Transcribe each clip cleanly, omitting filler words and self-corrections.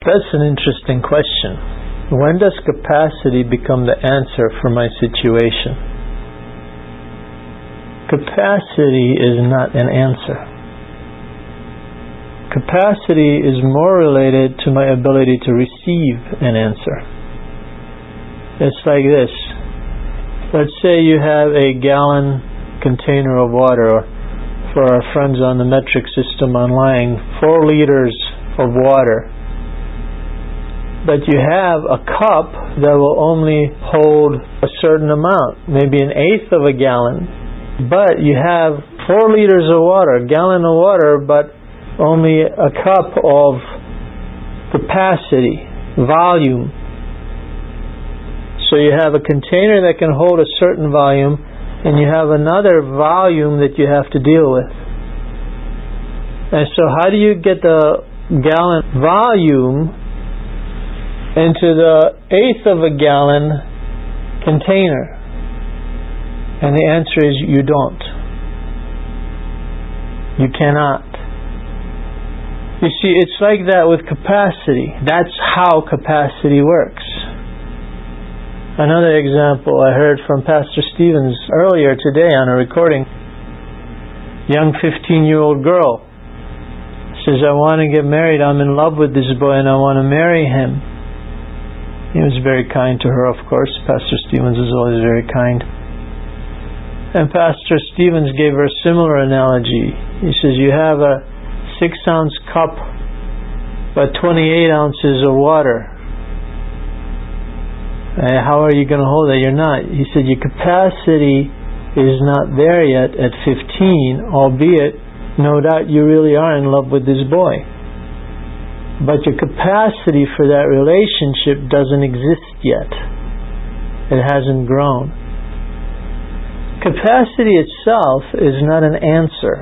That's an interesting question. When does capacity become the answer for my situation? Capacity is not an answer. Capacity is more related to my ability to receive an answer. It's like this. Let's say you have a gallon container of water. For our friends on the metric system online, 4 liters of water. But you have a cup that will only hold a certain amount, maybe an eighth of a gallon. But you have 4 liters of water, a gallon of water, but only a cup of capacity, volume. So you have a container that can hold a certain volume, and you have another volume that you have to deal with. And so how do you get the gallon volume into the eighth of a gallon container? And the answer is you don't. You cannot. You see, it's like that with capacity. That's how capacity works. Another example I heard from Pastor Stevens earlier today on a recording. Young 15-year-old girl says, I want to get married. I'm in love with this boy and I want to marry him. He was very kind to her, of course. Pastor Stevens is always very kind. And Pastor Stevens gave her a similar analogy. He says, you have a 6-ounce cup but 28 ounces of water. How are you going to hold that? You're not. He said, your capacity is not there yet at 15, albeit, no doubt you really are in love with this boy. But your capacity for that relationship doesn't exist yet. It hasn't grown. Capacity itself is not an answer.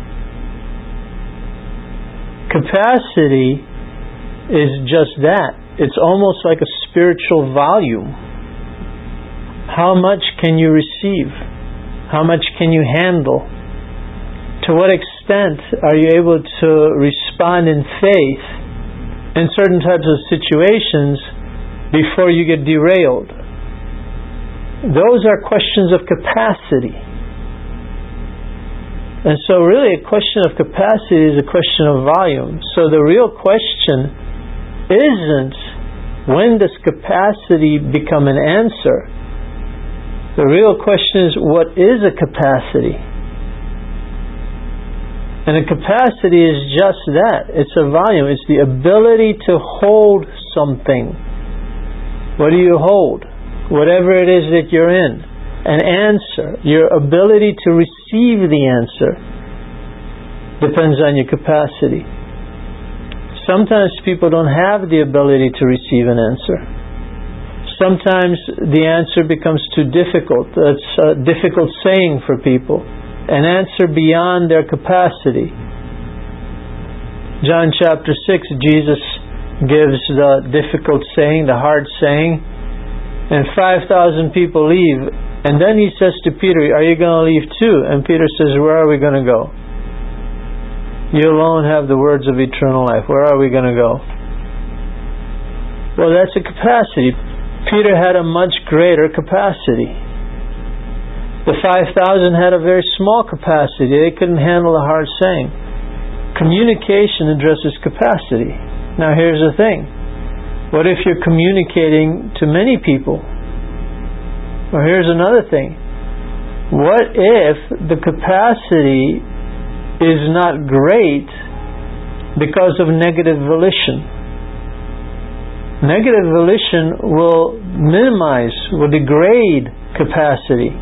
Capacity is just that. It's almost like a spiritual volume. How much can you receive? How much can you handle? To what extent are you able to respond in faith in certain types of situations before you get derailed? Those are questions of capacity. And so really a question of capacity is a question of volume. So the real question isn't when does capacity become an answer. The real question is what is a capacity? And a capacity is just that. It's a volume. It's the ability to hold something. What do you hold? Whatever it is that you're in. An answer. Your ability to receive the answer depends on your capacity. Sometimes people don't have the ability to receive an answer. Sometimes the answer becomes too difficult. It's a difficult saying for people. An answer beyond their capacity. John chapter 6, Jesus gives the difficult saying, the hard saying, and 5,000 people leave. And then he says to Peter, are you going to leave too? And Peter says, where are we going to go? You alone have the words of eternal life. Where are we going to go? Well, that's a capacity. Peter had a much greater capacity. The 5,000 had a very small capacity. They couldn't handle a hard saying. Communication addresses capacity. Now here's the thing. What if you're communicating to many people? Or here's another thing. What if the capacity is not great because of negative volition? Negative volition will minimize, will degrade capacity.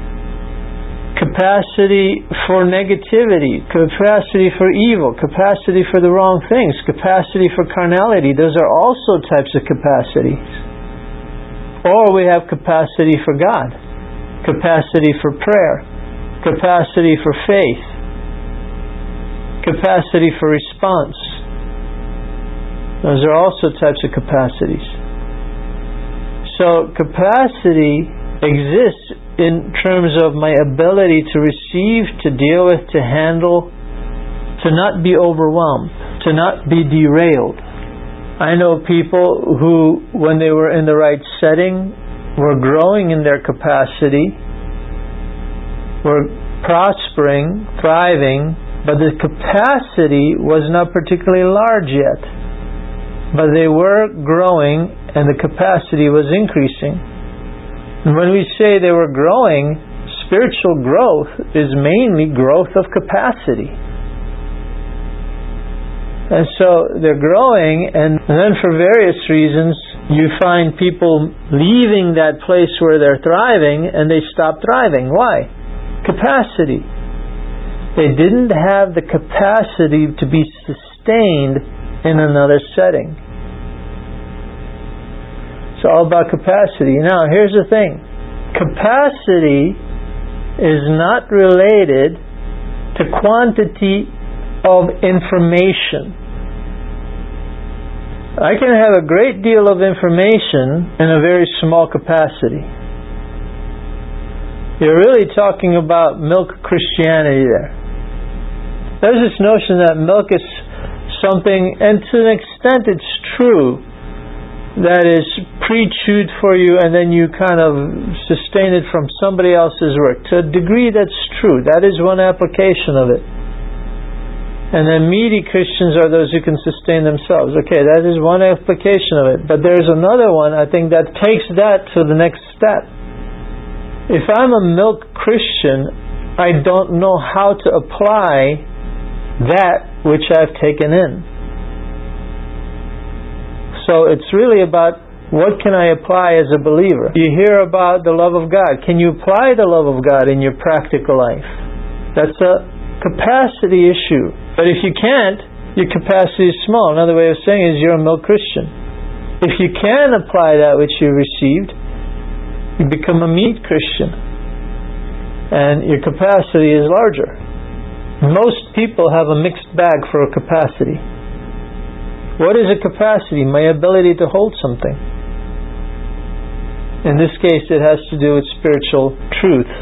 Capacity for negativity, capacity for evil, capacity for the wrong things, capacity for carnality. Those are also types of capacities. Or we have capacity for God, capacity for prayer, capacity for faith, capacity for response. Those are also types of capacities. So capacity exists in terms of my ability to receive, to deal with, to handle, to not be overwhelmed, to not be derailed. I know people who, when they were in the right setting, were growing in their capacity, were prospering, thriving, but the capacity was not particularly large yet. But they were growing and the capacity was increasing. And when we say they were growing, spiritual growth is mainly growth of capacity. And so they're growing, and then for various reasons you find people leaving that place where they're thriving and they stop thriving. Why? Capacity. They didn't have the capacity to be sustained in another setting. It's all about capacity. Now, here's the thing. Capacity is not related to quantity of information. I can have a great deal of information in a very small capacity. You're really talking about milk Christianity there. There's this notion that milk is something, and to an extent it's true, that is pre-chewed for you and then you kind of sustain it from somebody else's work. To a degree that's true. That is one application of it. And then meaty Christians are those who can sustain themselves. Okay, that is one application of it. But there's another one, I think, that takes that to the next step. If I'm a milk Christian, I don't know how to apply that which I've taken in. So it's really about what can I apply as a believer. You hear about the love of God. Can you apply the love of God in your practical life? That's a capacity issue. But if you can't, your capacity is small. Another way of saying it is you're a milk Christian. If you can apply that which you received, you become a meat Christian. And your capacity is larger. Most people have a mixed bag for a capacity. What is a capacity? My ability to hold something. In this case, it has to do with spiritual truth.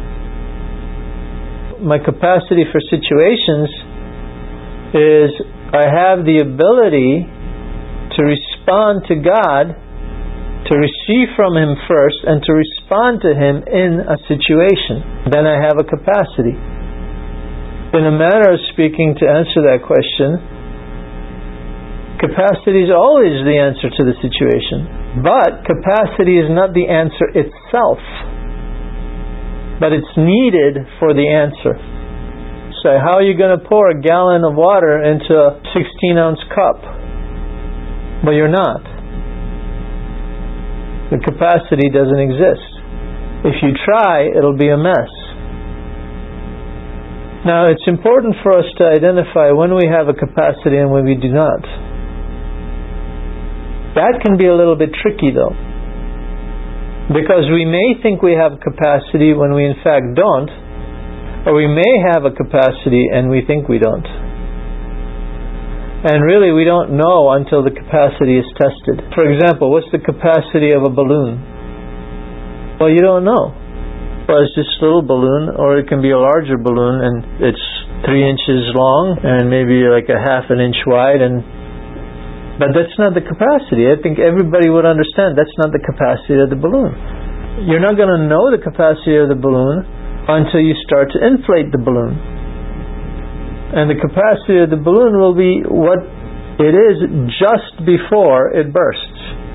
My capacity for situations is I have the ability to respond to God, to receive from Him first, and to respond to Him in a situation. Then I have a capacity. In a manner of speaking, to answer that question, capacity is always the answer to the situation. But capacity is not the answer itself, but it's needed for the answer. So how are you going to pour a gallon of water into a 16-ounce cup? Well, you're not. The capacity doesn't exist. If you try, it'll be a mess. Now, it's important for us to identify when we have a capacity and when we do not. That can be a little bit tricky, though. Because we may think we have capacity when we in fact don't, or we may have a capacity and we think we don't. And really we don't know until the capacity is tested. For example, what's the capacity of a balloon? Well, you don't know. Well, it's just a little balloon, or it can be a larger balloon and it's 3 inches long and maybe like a half an inch wide, but that's not the capacity. I think everybody would understand that's not the capacity of the balloon. You're not going to know the capacity of the balloon until you start to inflate the balloon. And the capacity of the balloon will be what it is just before it bursts.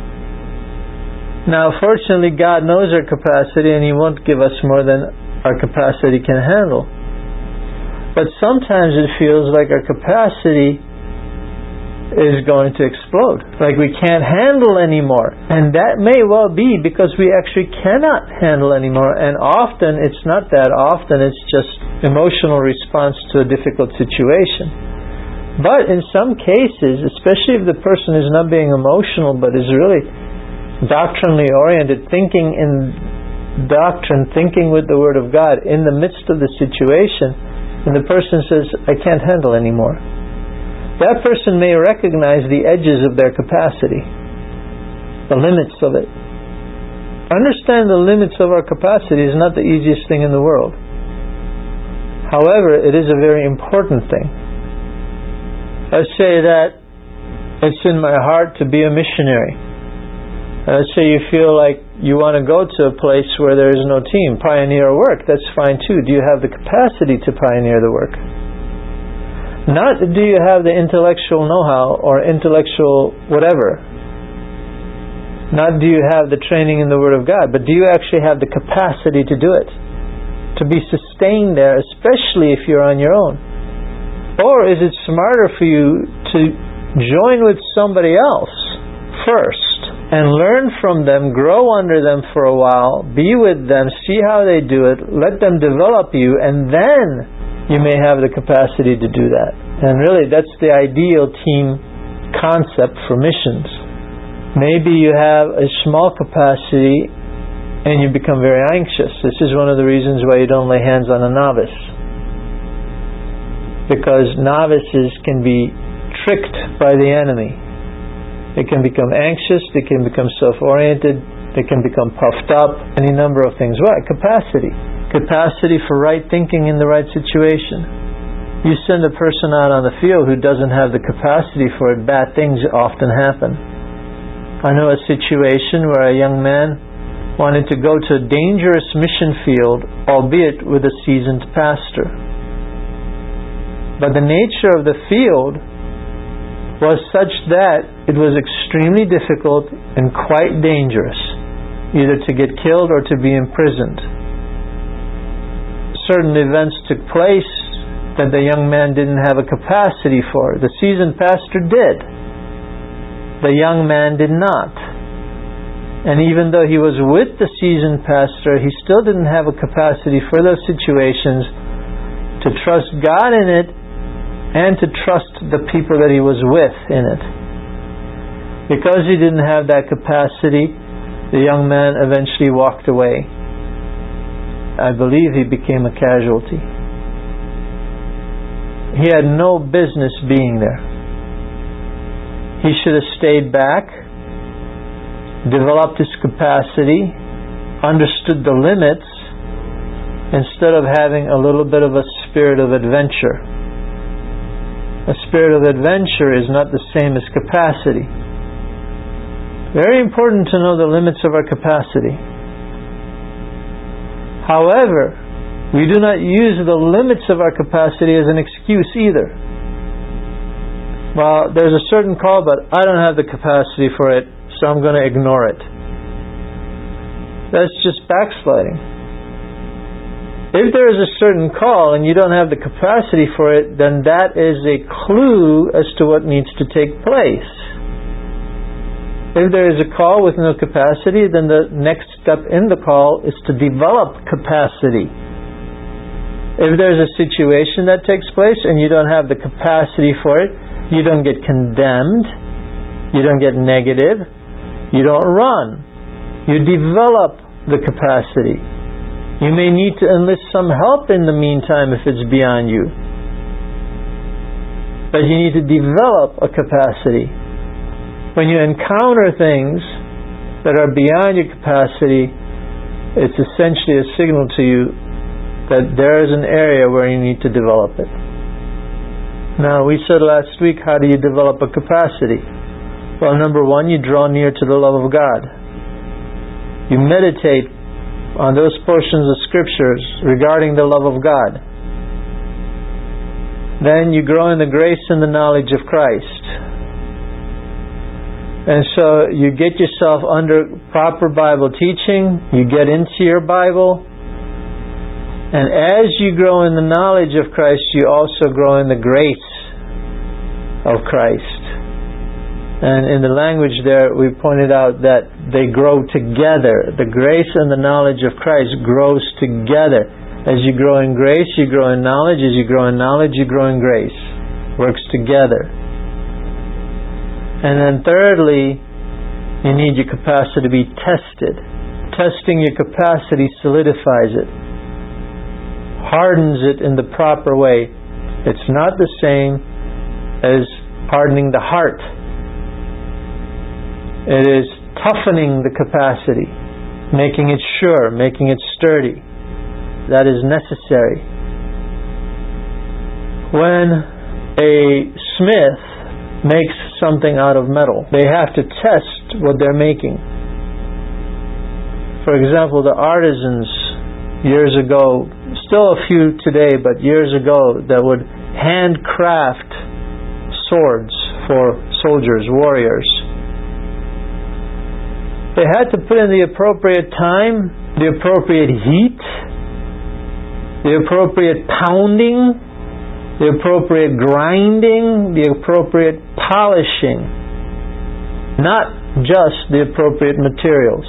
Now, fortunately, God knows our capacity and He won't give us more than our capacity can handle. But sometimes it feels like our capacity is going to explode, like we can't handle anymore. And that may well be because we actually cannot handle anymore. And often it's not that. Often it's just emotional response to a difficult situation. But in some cases, especially if the person is not being emotional but is really doctrinally oriented, thinking in doctrine, thinking with the Word of God in the midst of the situation, and the person says, I can't handle anymore. That person may recognize the edges of their capacity, the limits of it. Understand the limits of our capacity is not the easiest thing in the world. However, it is a very important thing. Let's say that it's in my heart to be a missionary. Let's say you feel like you want to go to a place where there is no team. Pioneer work, that's fine too. Do you have the capacity to pioneer the work? Not do you have the intellectual know-how or intellectual whatever. Not do you have the training in the Word of God, but do you actually have the capacity to do it? To be sustained there, especially if you're on your own. Or is it smarter for you to join with somebody else first and learn from them, grow under them for a while, be with them, see how they do it, let them develop you, and then you may have the capacity to do that. And really, that's the ideal team concept for missions. Maybe you have a small capacity and you become very anxious. This is one of the reasons why you don't lay hands on a novice. Because novices can be tricked by the enemy. They can become anxious, they can become self-oriented, they can become puffed up, any number of things. What? Capacity. Capacity for right thinking in the right situation. You send a person out on the field who doesn't have the capacity for it, bad things often happen. I know a situation where a young man wanted to go to a dangerous mission field, albeit with a seasoned pastor. But the nature of the field was such that it was extremely difficult and quite dangerous, either to get killed or to be imprisoned. Certain events took place that the young man didn't have a capacity for. The seasoned pastor did. The young man did not. And even though he was with the seasoned pastor, he still didn't have a capacity for those situations to trust God in it and to trust the people that he was with in it. Because he didn't have that capacity, the young man eventually walked away. I believe he became a casualty. He had no business being there. He should have stayed back, developed his capacity, understood the limits, instead of having a little bit of a spirit of adventure. A spirit of adventure is not the same as capacity. Very important to know the limits of our capacity. However, we do not use the limits of our capacity as an excuse either. Well, there's a certain call, but I don't have the capacity for it, so I'm going to ignore it. That's just backsliding. If there is a certain call and you don't have the capacity for it, then that is a clue as to what needs to take place. If there is a call with no capacity, then the next step in the call is to develop capacity. If there's a situation that takes place and you don't have the capacity for it, you don't get condemned, you don't get negative, you don't run. You develop the capacity. You may need to enlist some help in the meantime if it's beyond you. But you need to develop a capacity. When you encounter things that are beyond your capacity, it's essentially a signal to you that there is an area where you need to develop it. Now, we said last week, how do you develop a capacity? Well, number one, you draw near to the love of God. You meditate on those portions of scriptures regarding the love of God. Then you grow in the grace and the knowledge of Christ. And so you get yourself under proper Bible teaching, you get into your Bible, and as you grow in the knowledge of Christ, you also grow in the grace of Christ. And in the language there, we pointed out that they grow together. The grace and the knowledge of Christ grows together. As you grow in grace, you grow in knowledge. As you grow in knowledge, you grow in grace. Works together. And then thirdly, you need your capacity to be tested. Testing your capacity solidifies it, hardens it in the proper way. It's not the same as hardening the heart. It is toughening the capacity, making it sure, making it sturdy. That is necessary. When a smith makes something out of metal. They have to test what they're making. For example, the artisans years ago, still a few today, but years ago, that would handcraft swords for soldiers, warriors. They had to put in the appropriate time, the appropriate heat, the appropriate pounding, the appropriate grinding, the appropriate polishing, not just the appropriate materials.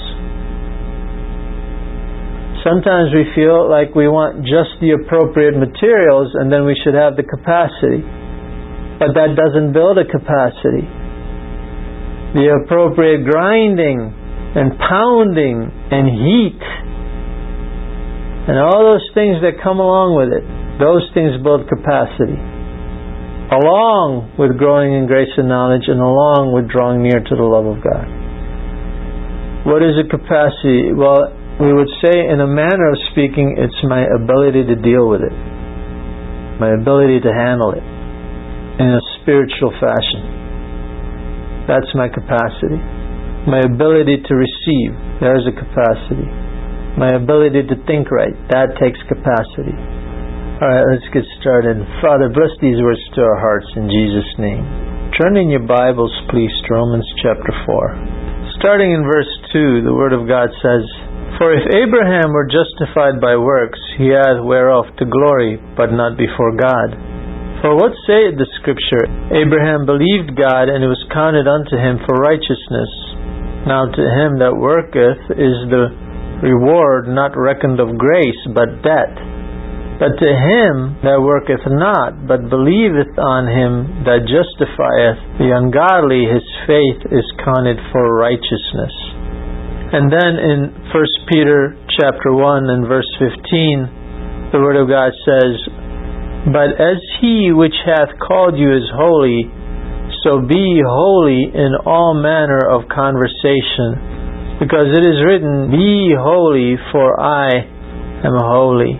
Sometimes we feel like we want just the appropriate materials and then we should have the capacity. But that doesn't build a capacity. The appropriate grinding and pounding and heat and all those things that come along with it, those things build capacity, along with growing in grace and knowledge and along with drawing near to the love of God. What is a capacity? Well, we would say, in a manner of speaking, it's my ability to deal with it, my ability to handle it in a spiritual fashion. That's my capacity. My ability to receive, there's a capacity. My ability to think right, that takes capacity. Alright, let's get started. Father, bless these words to our hearts in Jesus' name. Turn in your Bibles, please, to Romans chapter 4. Starting in verse 2, the Word of God says, "For if Abraham were justified by works, he hath whereof to glory, but not before God. For what saith the Scripture? Abraham believed God, and it was counted unto him for righteousness. Now to him that worketh is the reward not reckoned of grace, but debt. But to him that worketh not, but believeth on him that justifieth the ungodly, his faith is counted for righteousness." And then in 1 Peter chapter 1 and verse 15, the Word of God says, "But as he which hath called you is holy, so be ye holy in all manner of conversation, because it is written, Be ye holy, for I am holy."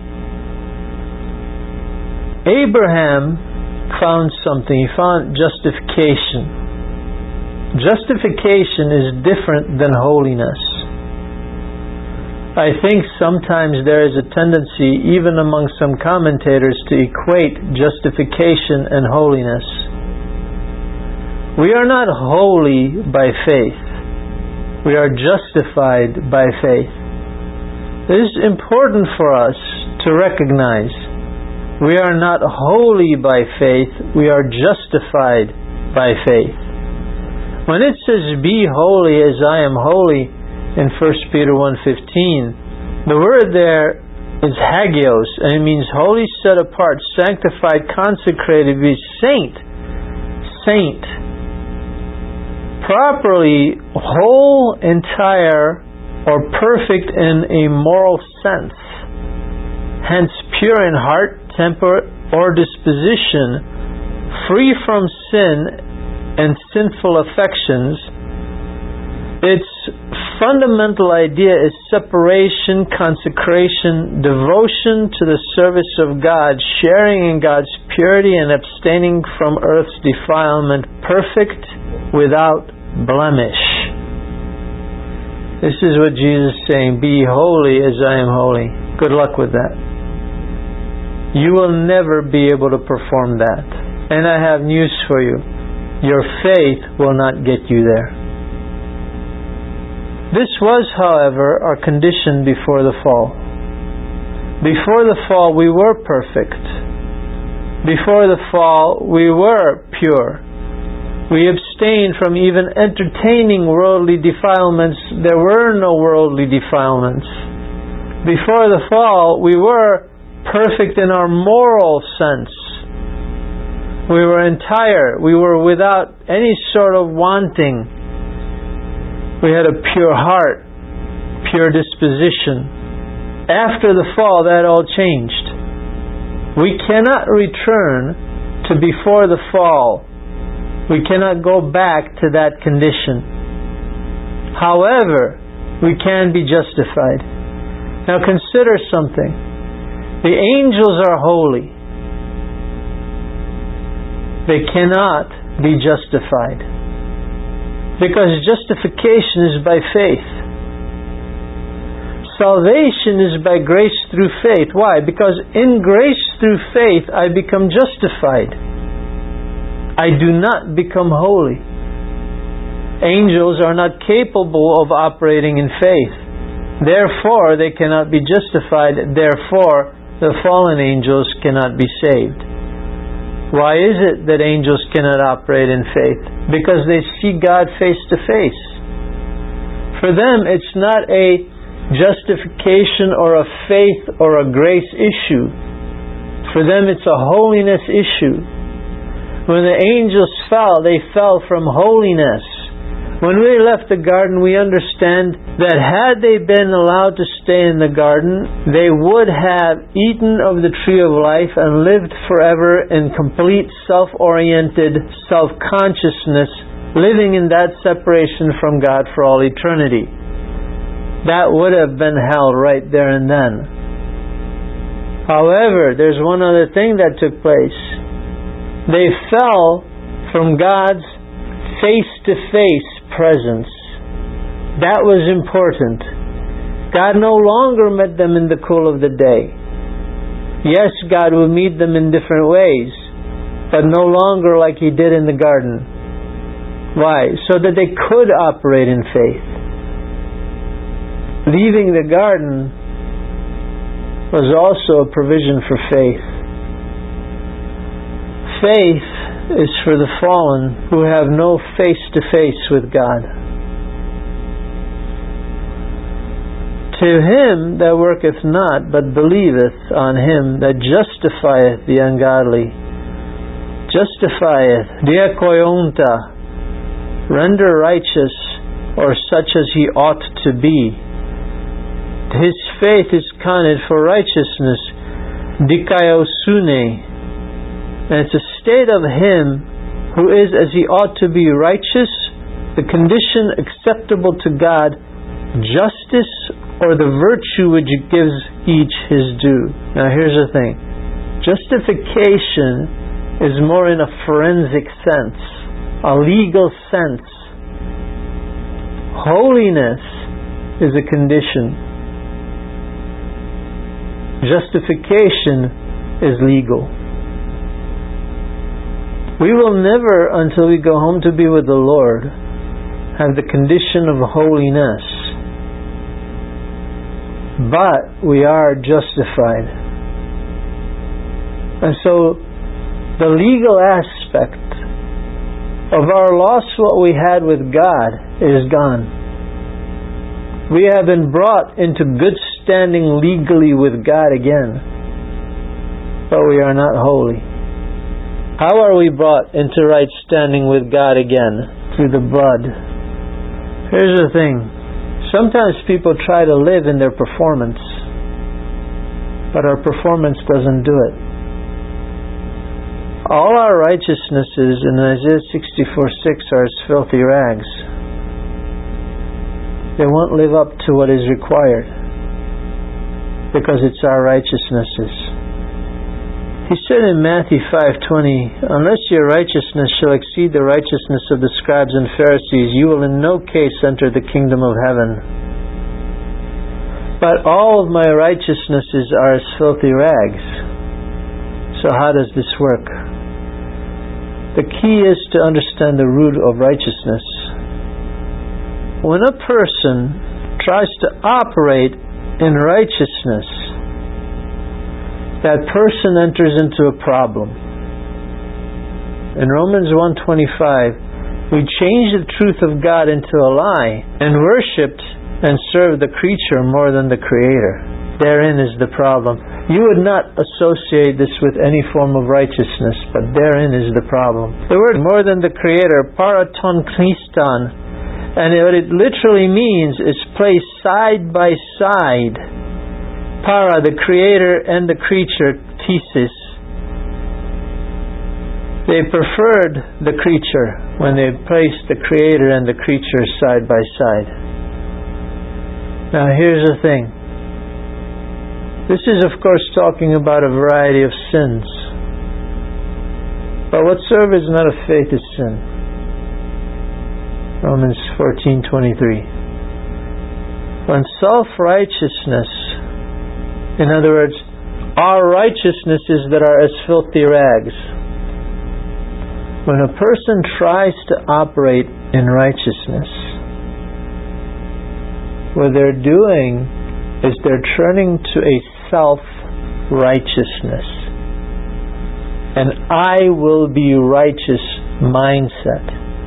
Abraham found something. He found justification. Justification is different than holiness. I think sometimes there is a tendency, even among some commentators, to equate justification and holiness. We are not holy by faith. We are justified by faith. It is important for us to recognize we are not holy by faith, we are justified by faith. When it says, "Be holy as I am holy," in 1 Peter 1:15, the word there is hagios, and it means holy, set apart, sanctified, consecrated, be saint. Properly whole, entire, or perfect in a moral sense. Hence pure in heart, temper, or disposition, free from sin and sinful affections. Its fundamental idea is separation, consecration, devotion to the service of God, sharing in God's purity and abstaining from earth's defilement, perfect, without blemish. This is what Jesus is saying, "Be holy as I am holy." Good luck with that. You will never be able to perform that. And I have news for you. Your faith will not get you there. This was, however, our condition before the fall. Before the fall, we were perfect. Before the fall, we were pure. We abstained from even entertaining worldly defilements. There were no worldly defilements. Before the fall, we were perfect in our moral sense. We were entire. We were without any sort of wanting. We had a pure heart, pure disposition. After the fall, that all changed. We cannot return to before the fall. We cannot go back to that condition. However, we can be justified. Now consider something. The angels are holy. They cannot be justified. Because justification is by faith. Salvation is by grace through faith. Why? Because in grace through faith I become justified. I do not become holy. Angels are not capable of operating in faith. Therefore, they cannot be justified. Therefore, the fallen angels cannot be saved. Why is it that angels cannot operate in faith? Because they see God face to face. For them, it's not a justification or a faith or a grace issue. For them, it's a holiness issue. When the angels fell, they fell from holiness. When we left the garden, we understand that had they been allowed to stay in the garden, they would have eaten of the tree of life and lived forever in complete self-oriented self-consciousness, living in that separation from God for all eternity. That would have been hell right there and then. However, there's one other thing that took place. They fell from God's face-to-face presence. That was important. God no longer met them in the cool of the day. Yes, God would meet them in different ways, but no longer like He did in the garden. Why? So that they could operate in faith. Leaving the garden was also a provision for faith. Faith is for the fallen who have no face-to-face with God. To him that worketh not, but believeth on Him that justifieth the ungodly. Justifieth, diakoionta, render righteous, or such as he ought to be. His faith is counted for righteousness, dikaiosune. And it's a state of him who is as he ought to be, righteous, the condition acceptable to God, justice, or the virtue which gives each his due. Now here's the thing. Justification is more in a forensic sense, a legal sense. Holiness is a condition. Justification is legal. We will never, until we go home to be with the Lord, have the condition of holiness. But we are justified. And so the legal aspect of our lost what we had with God is gone. We have been brought into good standing legally with God again. But we are not holy. How are we brought into right standing with God again? Through the blood. Here's the thing. Sometimes people try to live in their performance, but our performance doesn't do it. All our righteousnesses in Isaiah 64:6 are as filthy rags. They won't live up to what is required because it's our righteousnesses. He said in Matthew 5:20, unless your righteousness shall exceed the righteousness of the scribes and Pharisees, you will in no case enter the kingdom of heaven. But all of my righteousnesses are as filthy rags. So how does this work? The key is to understand the root of righteousness. When a person tries to operate in righteousness, that person enters into a problem. In Romans 1:25, we changed the truth of God into a lie and worshipped and served the creature more than the Creator. Therein is the problem. You would not associate this with any form of righteousness, but therein is the problem. The word more than the Creator, paraton Christon, and what it literally means is placed side by side. Para, the Creator, and the creature, thesis. They preferred the creature when they placed the Creator and the creature side by side. Now here's the thing. This is of course talking about a variety of sins. But whatsoever is not of faith is sin. Romans 14:23. When self-righteousness, in other words, our righteousnesses that are as filthy rags, when a person tries to operate in righteousness, what they're doing is they're turning to a self-righteousness, an I will be righteous mindset.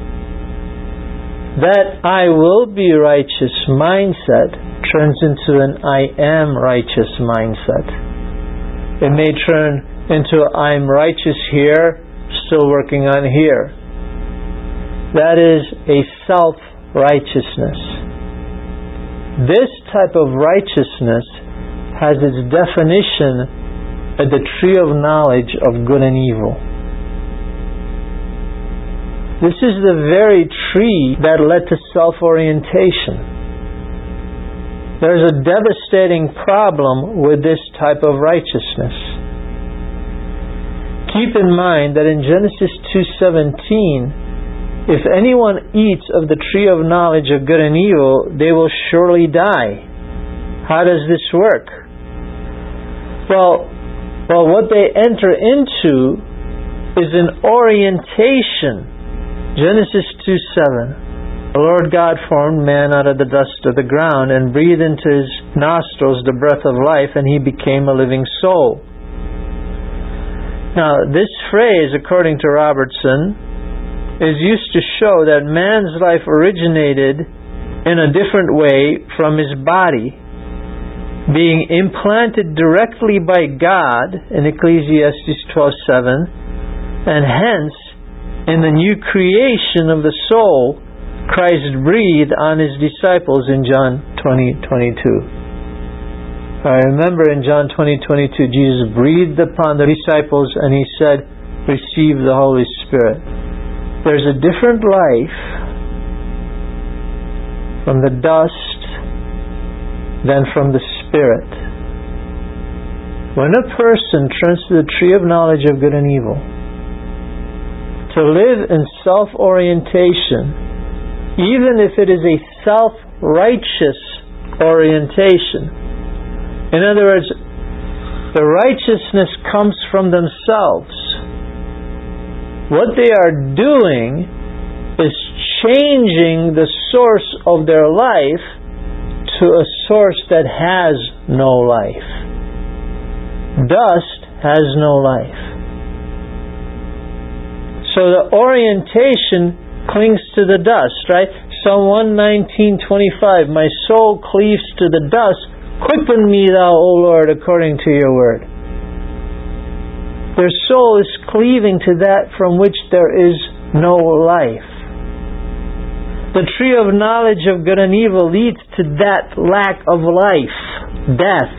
That I will be righteous mindset turns into an I am righteous mindset. It may turn into I'm righteous here, still working on here. That is a self-righteousness. This type of righteousness has its definition at the tree of knowledge of good and evil. This is the very tree that led to self-orientation. There's a devastating problem with this type of righteousness. Keep in mind that in Genesis 2:17, if anyone eats of the tree of knowledge of good and evil, they will surely die. How does this work? Well, what they enter into is an orientation. Genesis 2:7. The Lord God formed man out of the dust of the ground and breathed into his nostrils the breath of life, and he became a living soul. Now, this phrase, according to Robertson, is used to show that man's life originated in a different way from his body, being implanted directly by God in Ecclesiastes 12:7, and hence, in the new creation of the soul, Christ breathed on his disciples in John 20:22. I remember in John 20:22, Jesus breathed upon the disciples and he said, "Receive the Holy Spirit." There's a different life from the dust than from the Spirit. When a person turns to the tree of knowledge of good and evil, to live in self-orientation, even if it is a self-righteous orientation. In other words, the righteousness comes from themselves. What they are doing is changing the source of their life to a source that has no life. Dust has no life. So the orientation clings to the dust, right? Psalm 119:25, my soul cleaves to the dust. Quicken me, thou, O Lord, according to your word. Their soul is cleaving to that from which there is no life. The tree of knowledge of good and evil leads to that lack of life, death.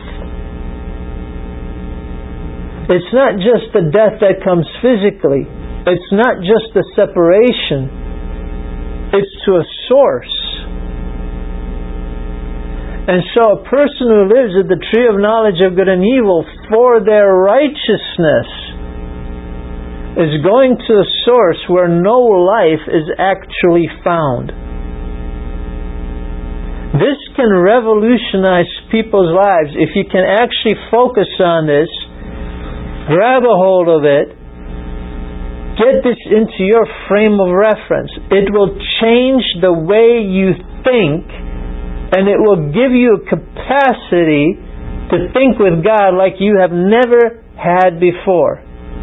It's not just the death that comes physically. It's not just the separation. It's to a source. And so a person who lives at the tree of knowledge of good and evil for their righteousness is going to a source where no life is actually found. This can revolutionize people's lives if you can actually focus on this, grab a hold of it, get this into your frame of reference. It will change the way you think, and it will give you a capacity to think with God like you have never had before.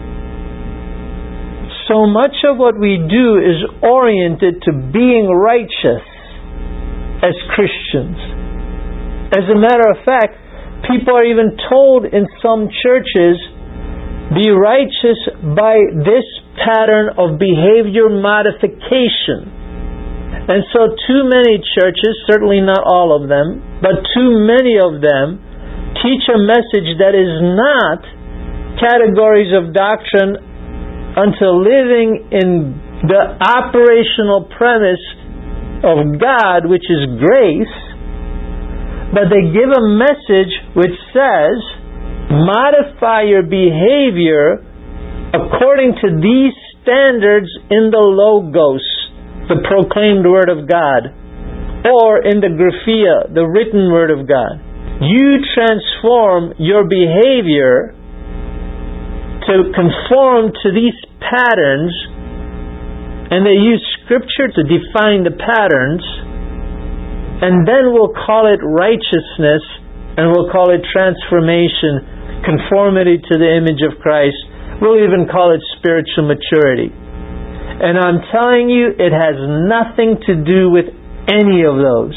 So much of what we do is oriented to being righteous as Christians. As a matter of fact, people are even told in some churches, be righteous by this pattern of behavior modification. And so too many churches, certainly not all of them, but too many of them teach a message that is not categories of doctrine until living in the operational premise of God, which is grace, but they give a message which says, modify your behavior according to these standards in the Logos, the proclaimed Word of God, or in the Graphia, the written Word of God. You transform your behavior to conform to these patterns, and they use Scripture to define the patterns, and then we'll call it righteousness, and we'll call it transformation, conformity to the image of Christ. We'll even call it spiritual maturity. And I'm telling you, it has nothing to do with any of those.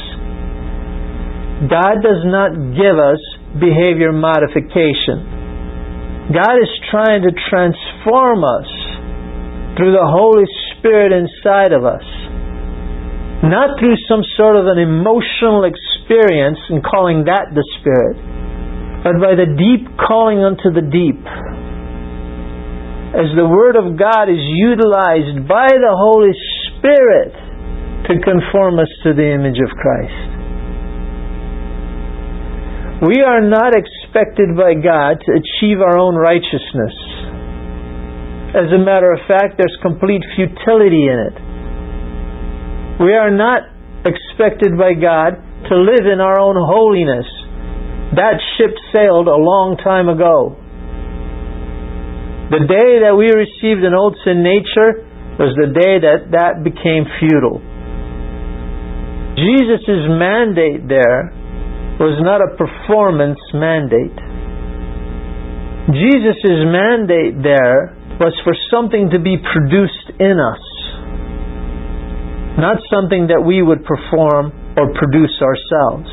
God does not give us behavior modification. God is trying to transform us through the Holy Spirit inside of us. Not through some sort of an emotional experience and calling that the Spirit, but by the deep calling unto the deep. As the Word of God is utilized by the Holy Spirit to conform us to the image of Christ. We are not expected by God to achieve our own righteousness. As a matter of fact, there's complete futility in it. We are not expected by God to live in our own holiness. That ship sailed a long time ago. The day that we received an old sin nature was the day that became futile. Jesus' mandate there was not a performance mandate. Jesus' mandate there was for something to be produced in us, not something that we would perform or produce ourselves.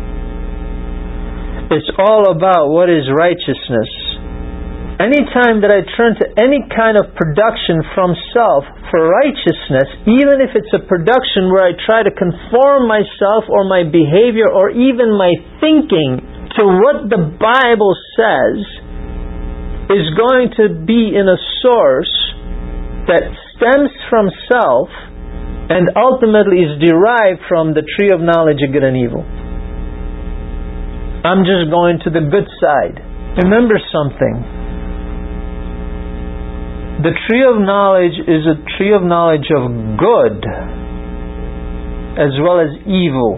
It's all about what is righteousness. Anytime that I turn to any kind of production from self for righteousness, even if it's a production where I try to conform myself or my behavior or even my thinking to what the Bible says, is going to be in a source that stems from self and ultimately is derived from the tree of knowledge of good and evil. I'm just going to the good side. Remember something. The tree of knowledge is a tree of knowledge of good as well as evil.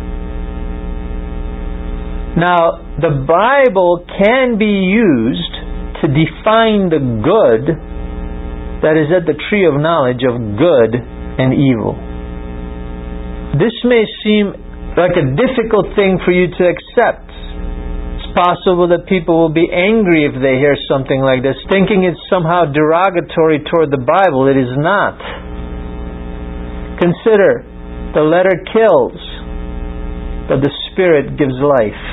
Now, the Bible can be used to define the good that is at the tree of knowledge of good and evil. This may seem like a difficult thing for you to accept. It's possible that people will be angry if they hear something like this, thinking it's somehow derogatory toward the Bible. It is not. Consider, the letter kills, but the Spirit gives life.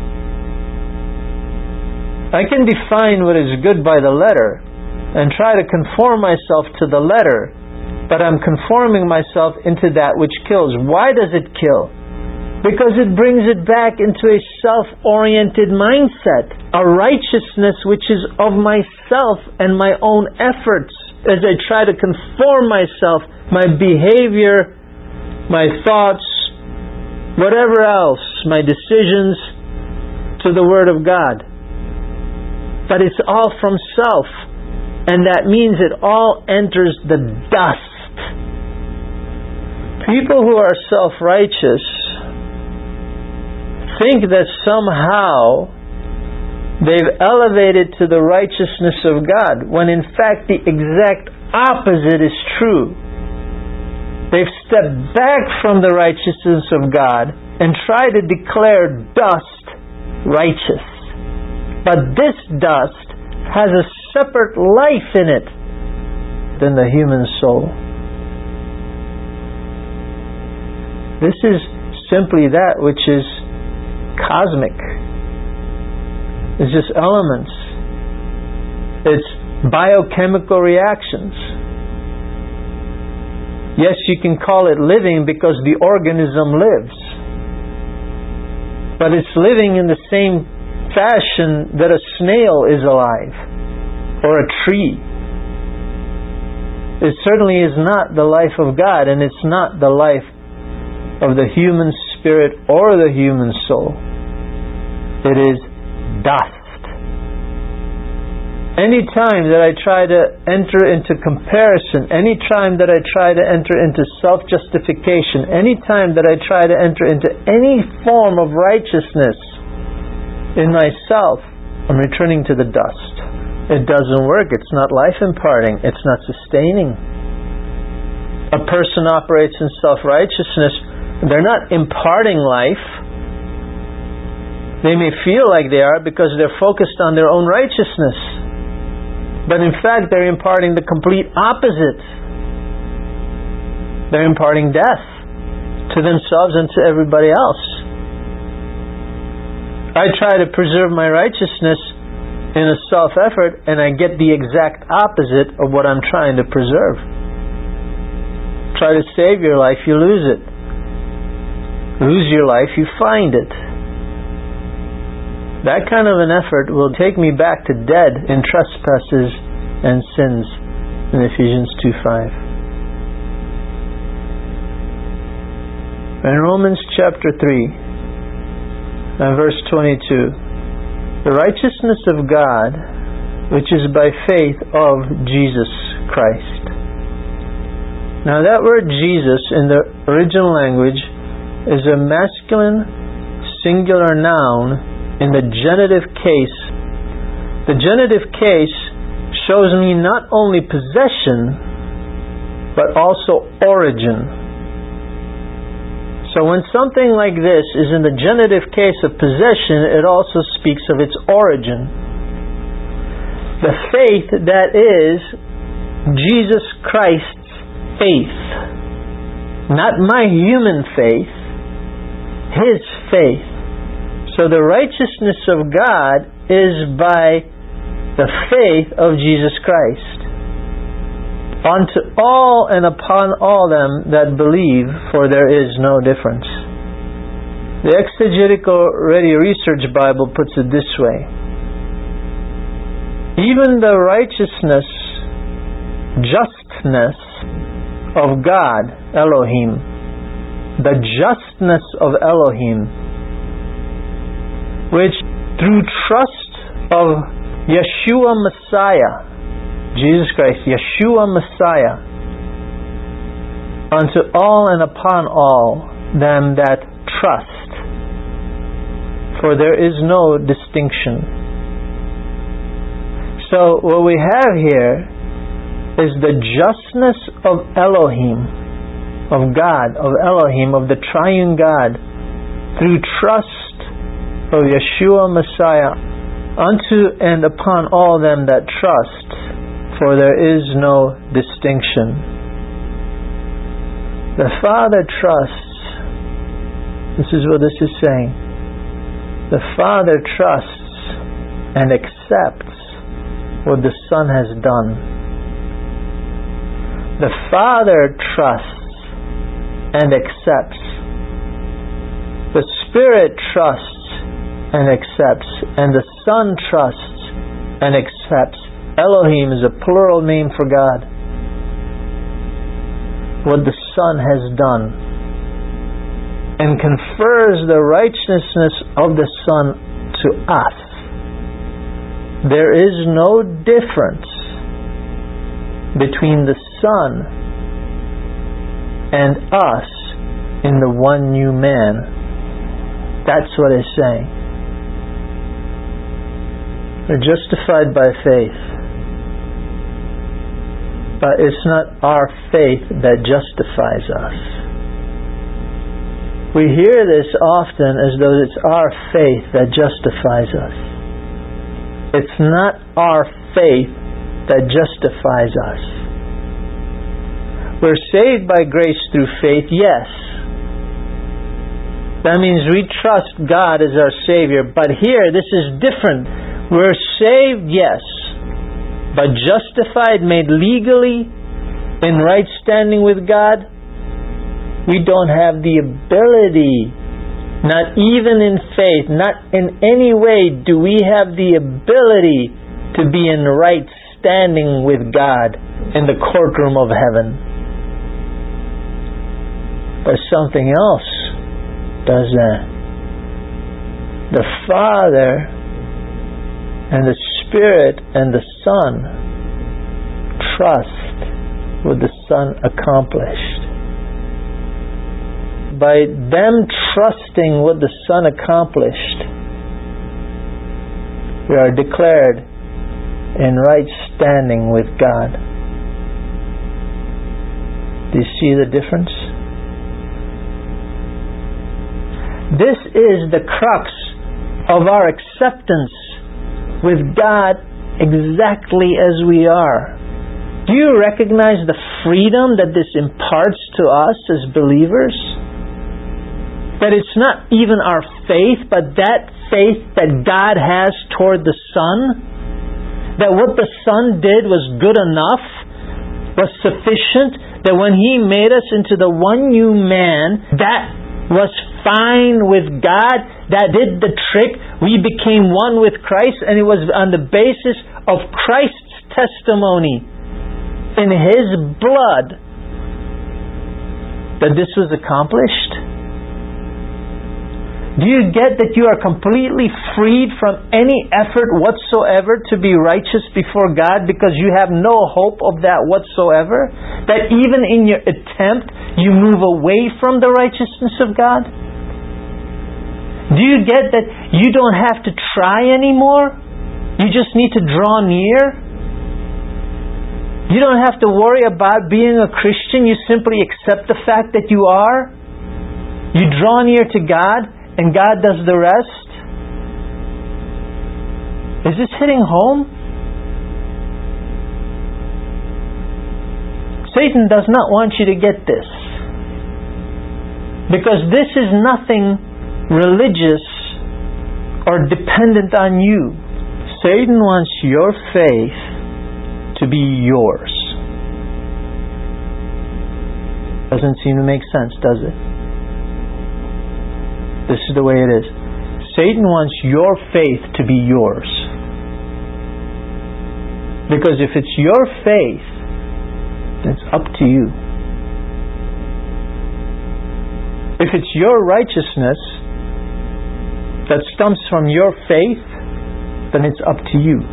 I can define what is good by the letter and try to conform myself to the letter, but I'm conforming myself into that which kills. Why does it kill? Because it brings it back into a self-oriented mindset, a righteousness which is of myself and my own efforts. As I try to conform myself, my behavior, my thoughts, whatever else, my decisions, to the Word of God. But it's all from self, and that means it all enters the dust. People who are self-righteous think that somehow they've elevated to the righteousness of God, when in fact the exact opposite is true. They've stepped back from the righteousness of God and tried to declare dust righteous. But this dust has a separate life in it than the human soul. This is simply that which is cosmic. It's just elements. It's biochemical reactions. Yes, you can call it living because the organism lives. But it's living in the same fashion that a snail is alive, or a tree. It certainly is not the life of God, and it's not the life of the human spirit or the human soul. It is dust. Any time that I try to enter into comparison, any time that I try to enter into self-justification, any time that I try to enter into any form of righteousness in myself, I'm returning to the dust. It doesn't work. It's not life imparting. It's not sustaining. A person operates in self-righteousness. They're not imparting life. They may feel like they are because they're focused on their own righteousness. But in fact, they're imparting the complete opposite. They're imparting death to themselves and to everybody else. I try to preserve my righteousness in a self-effort, and I get the exact opposite of what I'm trying to preserve. Try to save your life, you lose it. Lose your life, you find it. That kind of an effort will take me back to dead in trespasses and sins in Ephesians 2:5. In Romans chapter 3 and verse 22, the righteousness of God, which is by faith of Jesus Christ. Now that word Jesus in the original language is a masculine singular noun in the genitive case. The genitive case shows me not only possession, but also origin. So when something like this is in the genitive case of possession, it also speaks of its origin. The faith that is Jesus Christ's faith. Not my human faith, His faith. So the righteousness of God is by the faith of Jesus Christ. Unto all and upon all them that believe, for there is no difference. The Exegetical Ready Research Bible puts it this way. Even the righteousness, justness of God, Elohim, the justness of Elohim, which through trust of Yeshua Messiah, Jesus Christ, Yeshua Messiah, unto all and upon all them that trust, for there is no distinction. So what we have here is the justness of Elohim, of God, of Elohim, of the triune God, through trust of Yeshua Messiah, unto and upon all them that trust, for there is no distinction. The Father trusts. This is what this is saying. The Father trusts and accepts what the Son has done. The Father trusts and accepts. The Spirit trusts and accepts, and the Son trusts and accepts. Elohim is a plural name for God. What the Son has done, and confers the righteousness of the Son to us. There is no difference between the Son and us in the one new man. That's what it's saying. We're justified by faith. But it's not our faith that justifies us. We hear this often as though it's our faith that justifies us. It's not our faith that justifies us. We're saved by grace through faith, yes. That means we trust God as our Savior. But here, this is different. We're saved, yes, but justified, made legally in right standing with God. We don't have the ability, not even in faith, not in any way do we have the ability to be in right standing with God in the courtroom of heaven. But something else does that. The Father and the Spirit and the Son trust what the Son accomplished. By them trusting what the Son accomplished, we are declared in right standing with God. Do you see the difference? This is the crux of our acceptance with God exactly as we are. Do you recognize the freedom that this imparts to us as believers? That it's not even our faith, but that faith that God has toward the Son. That what the Son did was good enough, was sufficient. That when He made us into the one new man, that was fine with God. That did the trick. We became one with Christ, and it was on the basis of Christ's testimony in His blood that this was accomplished. Do you get that you are completely freed from any effort whatsoever to be righteous before God because you have no hope of that whatsoever? That even in your attempt, you move away from the righteousness of God? Do you get that you don't have to try anymore? You just need to draw near? You don't have to worry about being a Christian. You simply accept the fact that you are. You draw near to God, and God does the rest. Is this hitting home? Satan does not want you to get this, because this is nothing religious or dependent on you. Satan wants your faith to be yours. Doesn't seem to make sense, does it? This is the way it is. Satan wants your faith to be yours. Because if it's your faith, then it's up to you. If it's your righteousness that stems from your faith, then it's up to you.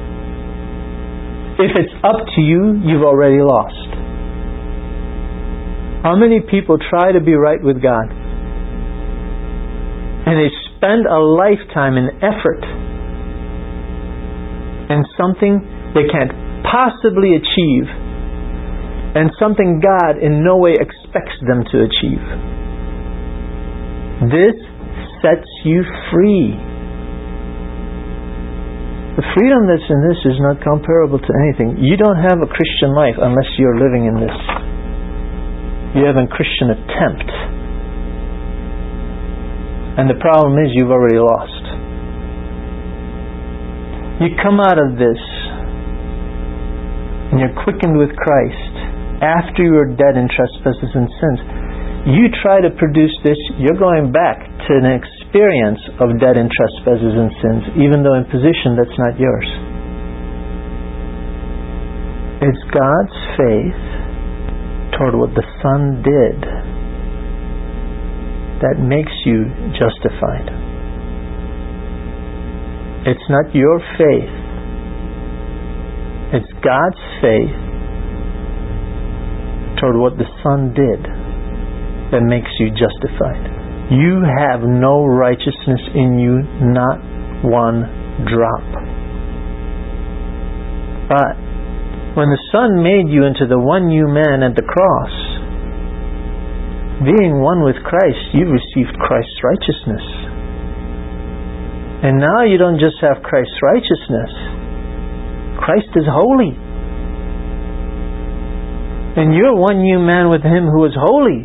If it's up to you, you've already lost. How many people try to be right with God? And they spend a lifetime in effort and something they can't possibly achieve, and something God in no way expects them to achieve. This sets you free. The freedom that's in this is not comparable to anything. You don't have a Christian life unless you're living in this. You have a Christian attempt. And the problem is you've already lost. You come out of this and you're quickened with Christ after you were dead in trespasses and sins. You try to produce this, you're going back to an experience of dead in trespasses and sins, even though in position that's not yours. It's God's faith toward what the Son did that makes you justified. It's not your faith. It's God's faith toward what the Son did that makes you justified. You have no righteousness in you, not one drop. But when the Son made you into the one new man at the cross, being one with Christ, you've received Christ's righteousness. And now you don't just have Christ's righteousness. Christ is holy. And you're one new man with Him who is holy.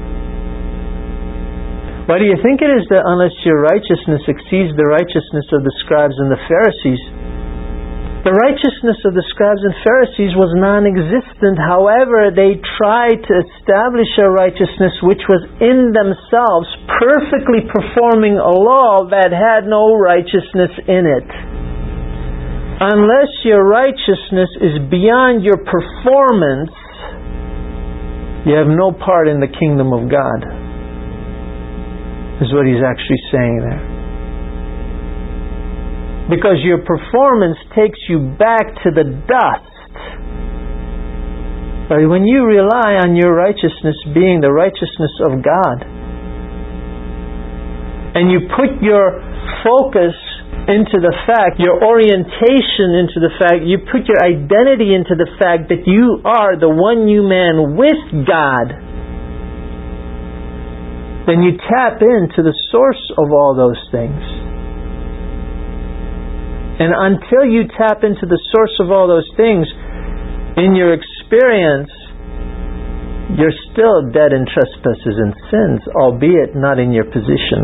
Why do you think it is that unless your righteousness exceeds the righteousness of the scribes and the Pharisees, the righteousness of the scribes and Pharisees was non-existent. However, they tried to establish a righteousness which was in themselves perfectly performing a law that had no righteousness in it. Unless your righteousness is beyond your performance, you have no part in the kingdom of God, is what he's actually saying there. Because your performance takes you back to the dust. But when you rely on your righteousness being the righteousness of God, and you put your focus into the fact, your orientation into the fact, you put your identity into the fact that you are the one new man with God, then you tap into the source of all those things. And until you tap into the source of all those things, in your experience, you're still dead in trespasses and sins, albeit not in your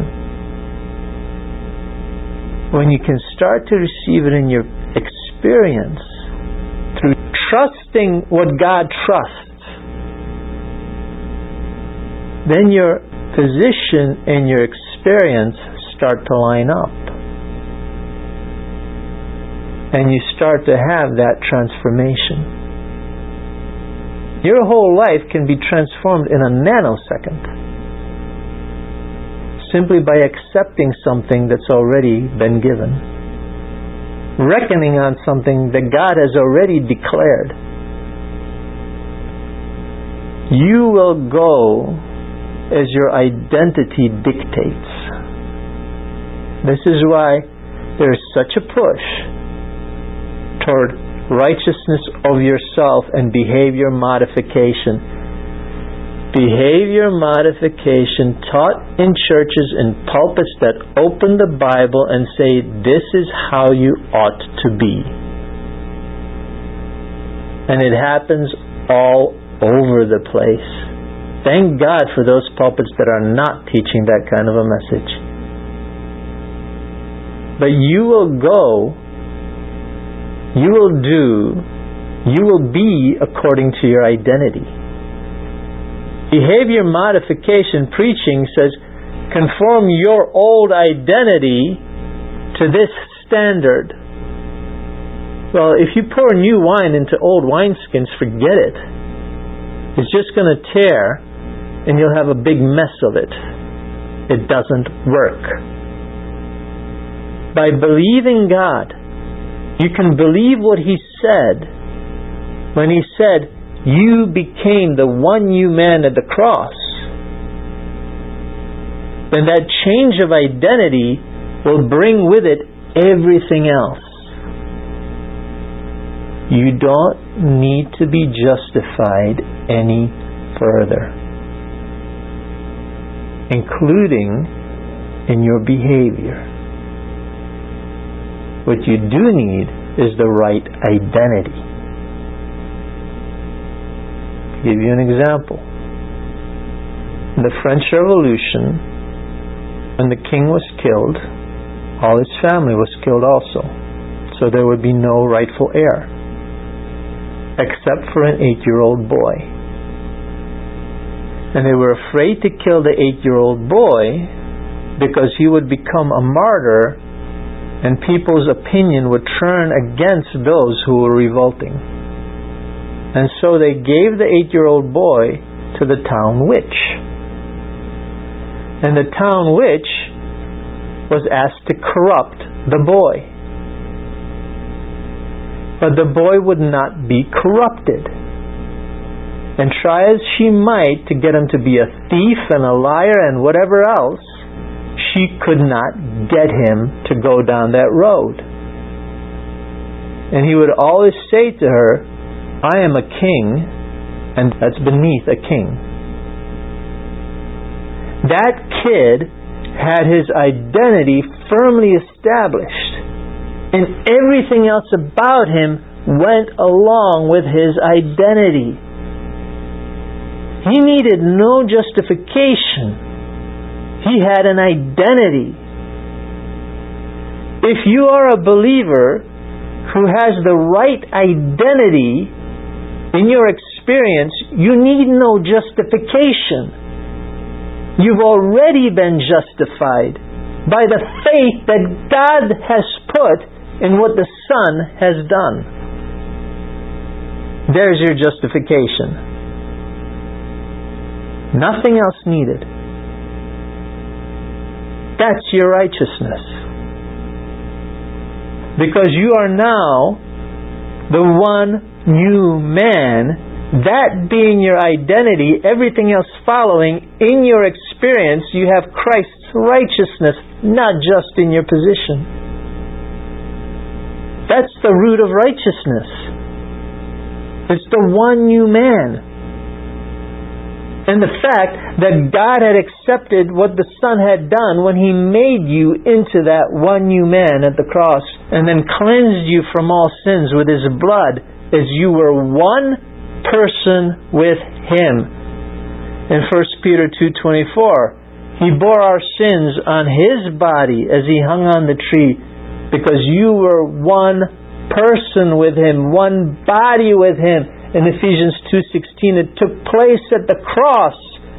position. When you can start to receive it in your experience, through trusting what God trusts, then your position and your experience start to line up. And you start to have that transformation. Your whole life can be transformed in a nanosecond, simply by accepting something that's already been given, reckoning on something that God has already declared. You will go as your identity dictates. This is why there is such a push toward righteousness of yourself and behavior modification. Behavior modification taught in churches and pulpits that open the Bible and say, this is how you ought to be. And it happens all over the place. Thank God for those pulpits that are not teaching that kind of a message. But you will go, you will do, you will be according to your identity. Behavior modification preaching says, conform your old identity to this standard. Well, if you pour new wine into old wineskins, forget it. It's just going to tear and you'll have a big mess of it. It doesn't work. By believing God, you can believe what He said when He said, you became the one new man at the cross. Then that change of identity will bring with it everything else. You don't need to be justified any further, including in your behavior. What you do need is the right identity. I'll give you an example. In the French Revolution, when the king was killed, all his family was killed also. So there would be no rightful heir, except for an 8-year-old boy. And they were afraid to kill the 8-year-old boy because he would become a martyr and people's opinion would turn against those who were revolting. And so they gave the 8-year-old boy to the town witch. And the town witch was asked to corrupt the boy. But the boy would not be corrupted. And try as she might to get him to be a thief and a liar and whatever else, she could not get him to go down that road. And he would always say to her, I am a king, and that's beneath a king. That kid had his identity firmly established, and everything else about him went along with his identity. He needed no justification. He had an identity. If you are a believer who has the right identity in your experience, you need no justification. You've already been justified by the faith that God has put in what the Son has done. There's your justification. Nothing else needed. That's your righteousness. Because you are now the one new man. That being your identity, everything else following. In your experience, you have Christ's righteousness, not just in your position. That's the root of righteousness. It's the one new man. And the fact that God had accepted what the Son had done when He made you into that one new man at the cross, and then cleansed you from all sins with His blood, as you were one person with Him. In 1 Peter 2:24, He bore our sins on His body as He hung on the tree, because you were one person with Him, one body with Him. In Ephesians 2:16, it took place at the cross.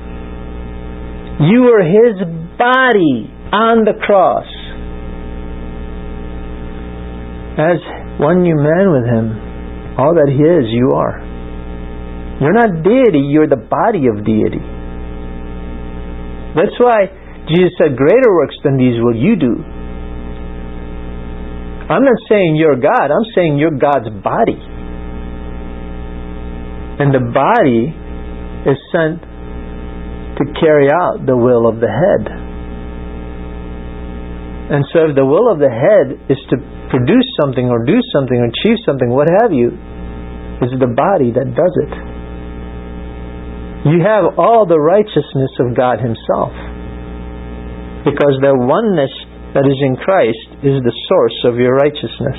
You were His body on the cross. As one new man with Him, all that He is, you are. You're not deity, you're the body of deity. That's why Jesus said, greater works than these will you do. I'm not saying you're God, I'm saying you're God's body. And the body is sent to carry out the will of the head. And so if the will of the head is to produce something or do something or achieve something, what have you, it's the body that does it. You have all the righteousness of God Himself, because the oneness that is in Christ is the source of your righteousness.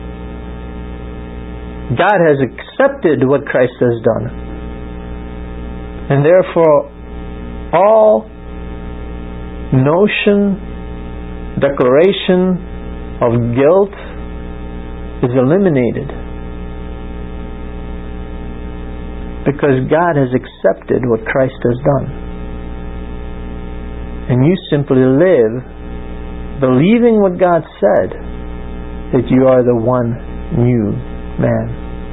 God has accepted what Christ has done, and therefore all notion, declaration of guilt is eliminated. Because God has accepted what Christ has done. And you simply live believing what God said, that you are the one new man.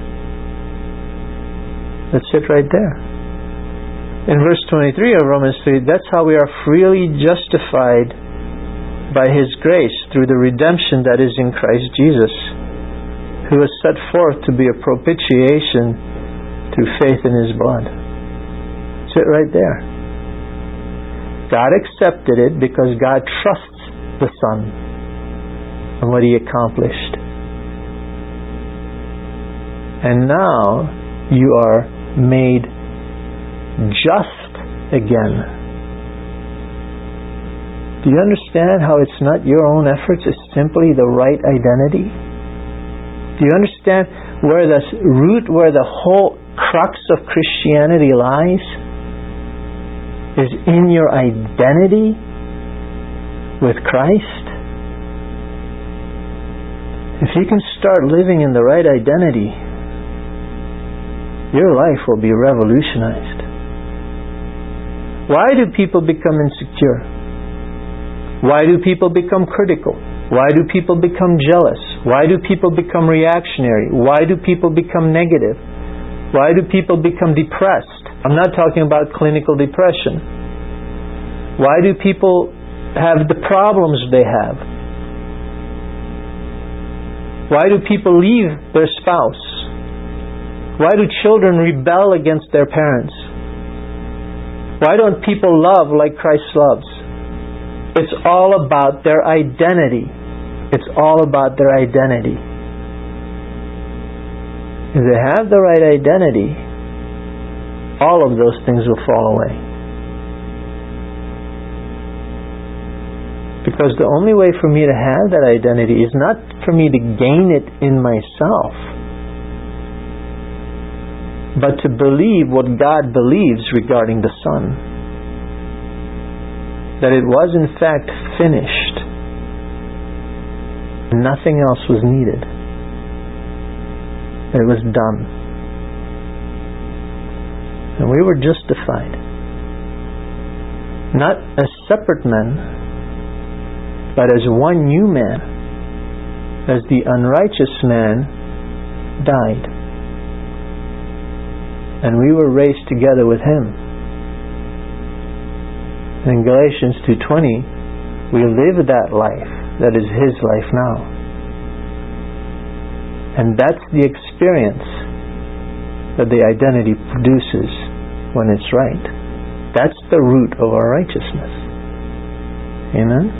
That's it right there. In verse 23 of Romans 3, that's how we are freely justified by His grace through the redemption that is in Christ Jesus, who was set forth to be a propitiation through faith in His blood. Sit right there. God accepted it because God trusts the Son and what He accomplished. And now you are made just again. Do you understand how it's not your own efforts, it's simply the right identity? Do you understand where the root, where the whole crux of Christianity lies? Is in your identity with Christ. If you can start living in the right identity, your life will be revolutionized. Why do people become insecure? Why do people become critical? Why do people become jealous? Why do people become reactionary? Why do people become negative? Why do people become depressed? I'm not talking about clinical depression. Why do people have the problems they have? Why do people leave their spouse? Why do children rebel against their parents? Why don't people love like Christ loves? It's all about their identity. It's all about their identity. If they have the right identity, all of those things will fall away. Because the only way for me to have that identity is not for me to gain it in myself, but to believe what God believes regarding the Son. That it was in fact finished. Nothing else was needed. It was done. And we were justified. Not as separate men, but as one new man, as the unrighteous man died. And we were raised together with Him. In Galatians 2:20, we live that life that is His life now. And that's the experience that the identity produces when it's right. That's the root of our righteousness. Amen?